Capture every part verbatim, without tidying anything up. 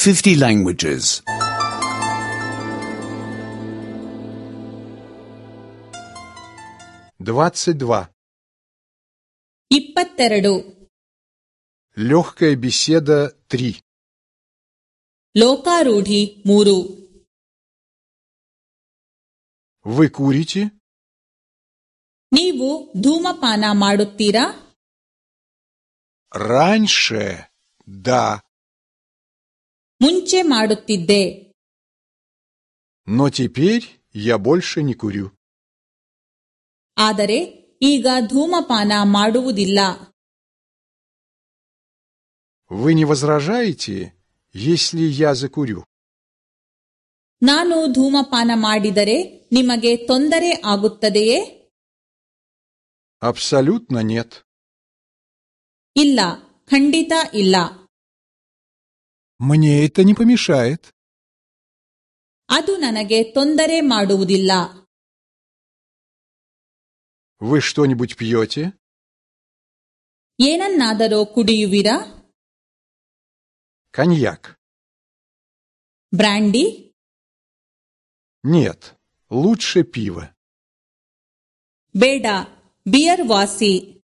fifty languages. двадцать два. ಇಪ್ಪತ್ತೆರಡು. Легкая беседа три. ಲೋಕಾರೂಢಿ ಮೂರು. Вы курите? ನೀವು ಧೂಮಪಾನ ಮಾಡುತ್ತೀರಾ? Раньше, да. ಮುಂಚೆ ಮಾಡುತ್ತಿದ್ದೆ. Но теперь я больше не курю. ಆದರೆ ಈಗ ಧೂಮಪಾನ ಮಾಡುವುದಿಲ್ಲ. Вы не возражаете, если я закурю? ನಾನು ಧೂಮಪಾನ ಮಾಡಿದರೆ ನಿಮಗೆ ತೊಂದರೆ ಆಗುತ್ತದೆಯೇ? Абсолютно нет. ಇಲ್ಲ, ಖಂಡಿತ ಇಲ್ಲ. Мне это не помешает. ಅದು ನನಗೆ ತೊಂದರೆ ಮಾಡುವುದಿಲ್ಲ. Вы что-нибудь пьете? ಏನನ್ನಾದರೂ ಕುಡಿಯುವಿರಾ? Коньяк. ಬ್ರ್ಯಾಂಡಿ? Нет, лучше пиво. ಬೇಡ, ಬಿಯರ್ ವಾಸಿ.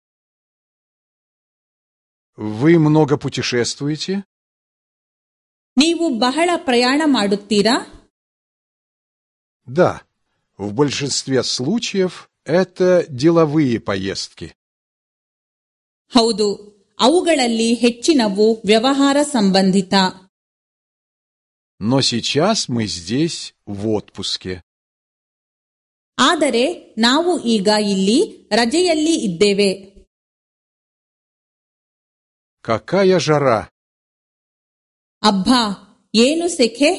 Вы много путешествуете? ನೀವು ಬಹಳ ಪ್ರಯಾಣ ಮಾಡುತ್ತೀರಾ? Да, в большинстве случаев это деловые поездки. ಹೌದು, ಅವುಗಳಲ್ಲಿ ಹೆಚ್ಚಿನವು ವ್ಯವಹಾರ ಸಂಬಂಧಿತ. Но сейчас мы здесь в отпуске. ಆದರೆ ನಾವು ಈಗ ಇಲ್ಲಿ ರಜೆಯಲ್ಲಿ ಇದ್ದೇವೆ. Какая жара! ಅಬ್ಬಾ, ಏನು ಸೆಖೆ!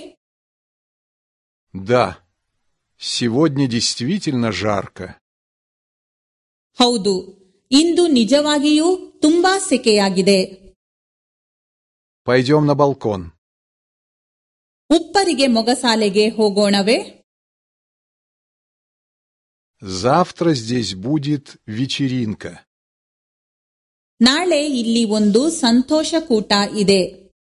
Да, сегодня действительно жарко. ಹೌದು, ಇಂದು ನಿಜವಾಗಿಯೂ ತುಂಬಾ ಸೆಕೆಯಾಗಿದೆ. Пойдем на балкон. ಉಪ್ಪರಿಗೆ ಮೊಗಸಾಲೆಗೆ ಹೋಗೋಣವೇ? Завтра здесь будет вечеринка. ನಾಳೆ ಇಲ್ಲಿ ಒಂದು ಸಂತೋಷಕೂಟ ಇದೆ.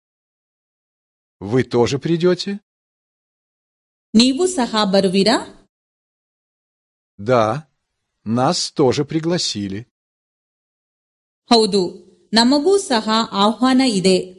Вы тоже придете? ನೀವು ಸಹ ಬರುವಿರಾ? Да, нас тоже пригласили. ಹೌದು, ನಮಗೂ ಸಹ ಆಹ್ವಾನ ಇದೆ.